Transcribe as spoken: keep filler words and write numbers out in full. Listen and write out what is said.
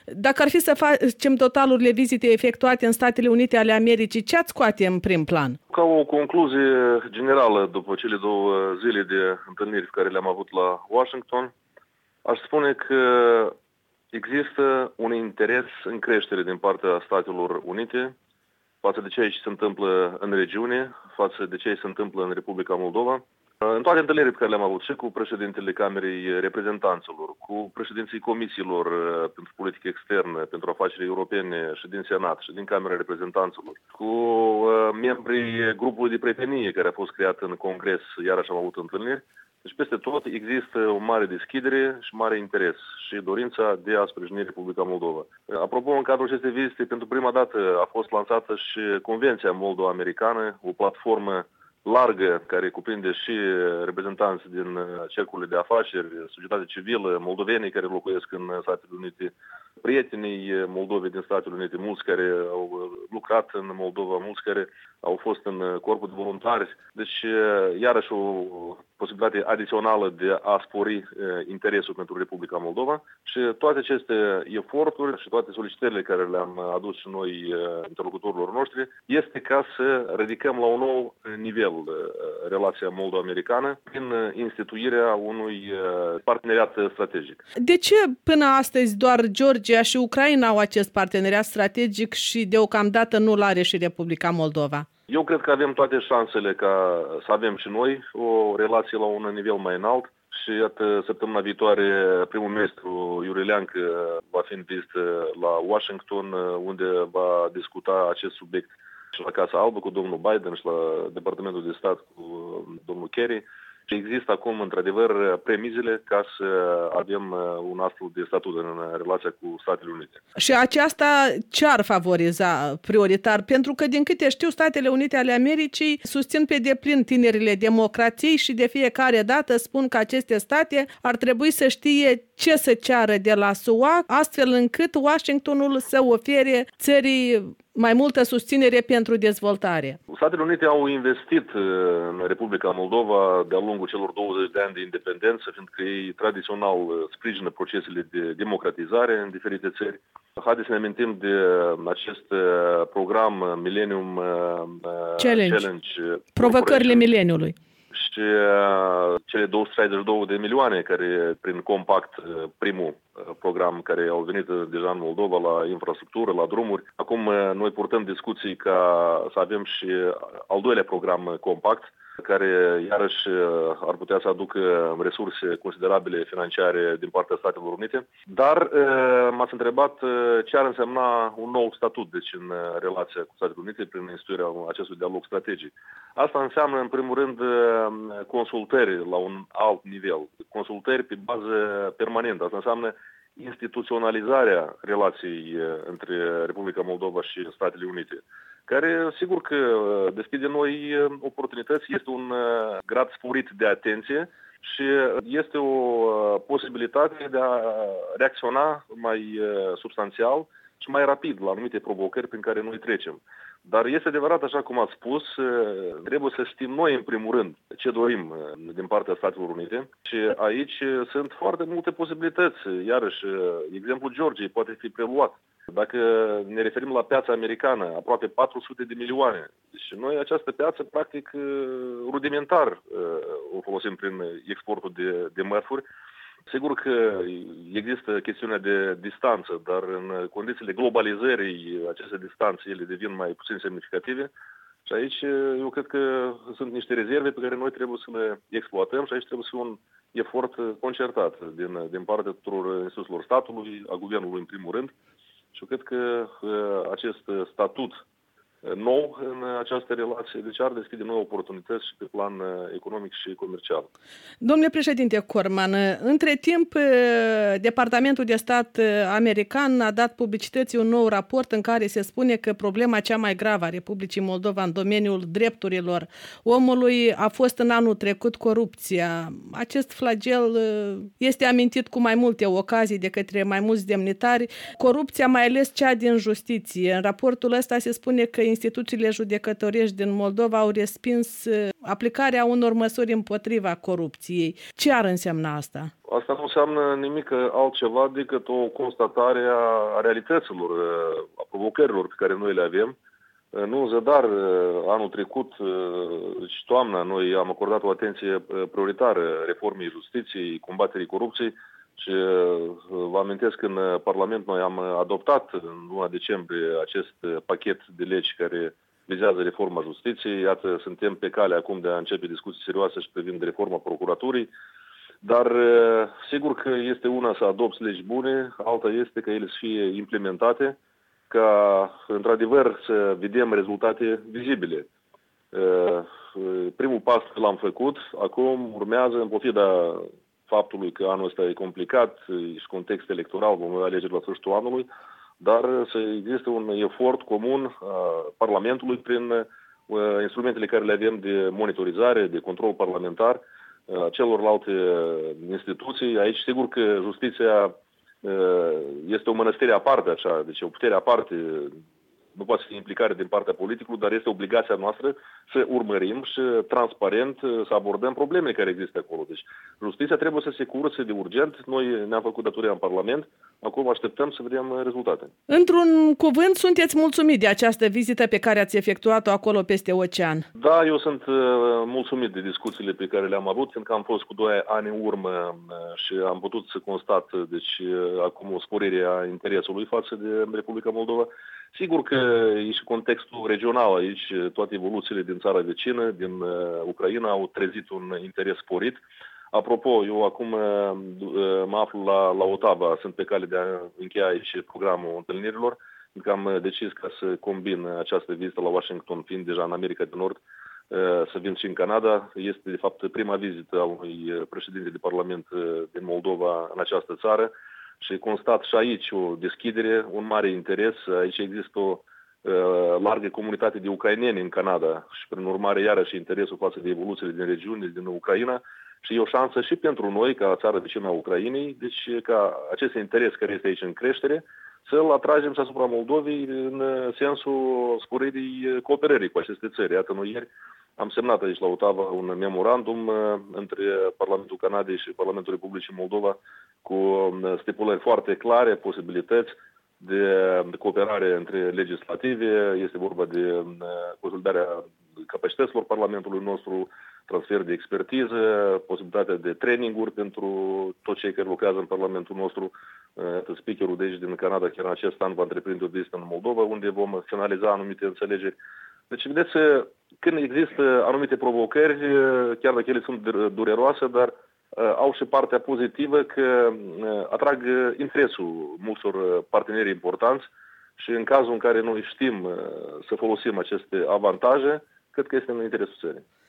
Dacă ar fi să facem totalurile vizite efectuate în Statele Unite ale Americii, ce ați scoate în prim plan? Ca o concluzie generală după cele două zile de întâlniri pe care le-am avut la Washington, aș spune că există un interes în creștere din partea Statelor Unite față de ceea ce se întâmplă în regiune, față de ceea ce se întâmplă în Republica Moldova. În toate întâlnirile pe care le-am avut și cu președintele Camerei Reprezentanților, cu președinții comisiilor pentru politică externă, pentru afaceri europene și din Senat și din Camera Reprezentanților, cu membrii grupului de prietenie care a fost creat în Congres, iarăși am avut întâlniri. Deci peste tot există o mare deschidere și mare interes și dorința de a sprijini Republica Moldova. Apropo, în cadrul acestei vizite, pentru prima dată a fost lansată și Convenția Moldo-Americană, o platformă largă care cuprinde și reprezentanți din cercurile de afaceri, societatea civilă, moldovenii care locuiesc în Statele Unite, prietenii Moldovei din Statele Unite, mulți care au lucrat în Moldova, mulți care au fost în corpul de voluntari. Deci, iarăși o posibilitate adițională de a spori interesul pentru Republica Moldova și toate aceste eforturi și toate solicitările care le-am adus și noi interlocutorilor noștri este ca să ridicăm la un nou nivel relația moldo-americană prin instituirea unui parteneriat strategic. De ce până astăzi doar Georgia și Ucraina au acest parteneriat strategic și deocamdată nu-l are și Republica Moldova? Eu cred că avem toate șansele ca să avem și noi o relație la un nivel mai înalt și iată, săptămâna viitoare primul ministru Iurie Leancă va fi în vizită la Washington, unde va discuta acest subiect și la Casa Albă cu domnul Biden și la Departamentul de Stat cu domnul Kerry. Și există acum, într-adevăr, premizele ca să avem un astfel de statut în relația cu Statele Unite. Și aceasta ce ar favoriza prioritar? Pentru că, din câte știu, Statele Unite ale Americii susțin pe deplin tinerile democrații și de fiecare dată spun că aceste state ar trebui să știe ce să ceară de la S U A, astfel încât Washingtonul să ofere țării mai multă susținere pentru dezvoltare. Statele Unite au investit în Republica Moldova de-a lungul celor douăzeci de ani de independență, fiindcă ei tradițional sprijină procesele de democratizare în diferite țări. Haideți să ne amintim de acest program Millennium Challenge, Challenge provocările mileniului. Și cele două sute șaizeci și două de milioane care, prin Compact, primul program care au venit deja în Moldova la infrastructură, la drumuri. Acum noi purtăm discuții ca să avem și al doilea program Compact, care iarăși ar putea să aducă resurse considerabile financiare din partea Statelor Unite. Dar m-ați întrebat ce ar însemna un nou statut, deci în relația cu Statele Unite prin instituirea acestui dialog strategic. Asta înseamnă, în primul rând, consultări la un alt nivel, consultări pe bază permanentă. Asta înseamnă instituționalizarea relației între Republica Moldova și Statele Unite, care, sigur că deschide noi oportunități, este un grad sporit de atenție și este o posibilitate de a reacționa mai substanțial și mai rapid la anumite provocări prin care noi trecem. Dar este adevărat, așa cum ați spus, trebuie să știm noi, în primul rând, ce dorim din partea Statelor Unite și aici sunt foarte multe posibilități. Iarăși, exemplul Georgiei poate fi preluat. Dacă ne referim la piața americană, aproape patru sute de milioane. Și noi această piață, practic, rudimentar o folosim prin exportul de, de mărfuri. Sigur că există chestiunea de distanță, dar în condițiile globalizării aceste distanțe ele devin mai puțin semnificative. Și aici eu cred că sunt niște rezerve pe care noi trebuie să le exploatăm și aici trebuie să fie un efort concertat din, din partea tuturor instituțiilor statului, a guvernului în primul rând. Și eu cred că acest statut nou în această relație, deci ar deschide noi oportunități și pe plan economic și comercial. Domnule președinte Corman, între timp, Departamentul de Stat american a dat publicității un nou raport în care se spune că problema cea mai gravă a Republicii Moldova în domeniul drepturilor omului a fost în anul trecut corupția. Acest flagel este amintit cu mai multe ocazii de către mai mulți demnitari. Corupția, mai ales cea din justiție. În raportul ăsta se spune că instituțiile judecătorești din Moldova au respins aplicarea unor măsuri împotriva corupției. Ce ar însemna asta? asta nu înseamnă nimic altceva decât o constatare a realităților, a provocărilor pe care noi le avem. Nu în zadar, anul trecut, și toamna, noi am acordat o atenție prioritară reformei justiției, combaterii corupției și vă amintesc că în Parlament noi am adoptat în luna decembrie acest pachet de legi care vizează reforma justiției. Iată, suntem pe cale acum de a începe discuții serioase și privind reforma procuraturii. Dar sigur că este una să adopți legi bune, alta este că ele să fie implementate, ca într-adevăr să vedem rezultate vizibile. Primul pas l-am făcut, acum urmează, în pofida faptului că anul ăsta e complicat și context electoral, vom avea alegeri la sfârșitul anului, dar să existe un efort comun a Parlamentului prin instrumentele care le avem de monitorizare, de control parlamentar, celorlalte instituții. Aici sigur că justiția este o mănăstire aparte, așa, deci o putere aparte, nu poate fi implicare din partea politicului, dar este obligația noastră să urmărim și transparent să abordăm problemele care există acolo. Deci justiția trebuie să se curățe de urgent. Noi ne-am făcut datoria în Parlament, acum așteptăm să vedem rezultate. Într-un cuvânt, sunteți mulțumit de această vizită pe care ați efectuat-o acolo peste ocean? Da, eu sunt uh, mulțumit de discuțiile pe care le-am avut, fiindcă am fost cu doi ani în urmă uh, și am putut să constat deci, uh, acum o sporire a interesului față de Republica Moldova. Sigur că e și contextul regional aici, toate evoluțiile din țara vecină, din uh, Ucraina, au trezit un interes sporit. Apropo, eu acum uh, mă aflu la, la Otava, sunt pe cale de a încheia aici programul întâlnirilor, fiindcă am decis ca să combin această vizită la Washington, fiind deja în America de Nord, uh, să vin și în Canada. Este, de fapt, prima vizită a unui președinte de Parlament uh, din Moldova în această țară. Și constat și aici o deschidere, un mare interes. Aici există o uh, largă comunitate de ucraineni în Canada și, prin urmare, iarăși interesul față de evoluțiile din regiune, din Ucraina. Și e o șansă și pentru noi, ca țară vecină a Ucrainei, deci ca acest interes care este aici în creștere, să-l atragem și asupra Moldovei în sensul sporirii cooperării cu aceste țări. Iată, noi ieri am semnat aici la Otava un memorandum uh, între Parlamentul Canadei și Parlamentul Republicii Moldova cu uh, stipulări foarte clare, posibilități de, de cooperare între legislative. Este vorba de uh, consolidarea capacităților Parlamentului nostru, transfer de expertiză, posibilitatea de traininguri pentru toți cei care lucrează în Parlamentul nostru. Uh, speakerul de aici din Canada chiar în acest an va întreprinde o vizită în Moldova, unde vom finaliza anumite înțelegeri. Deci, vedeți, când există anumite provocări, chiar dacă ele sunt dureroase, dar uh, au și partea pozitivă că uh, atrag interesul multor parteneri importanți și în cazul în care noi știm uh, să folosim aceste avantaje, cred că este în interesul țării.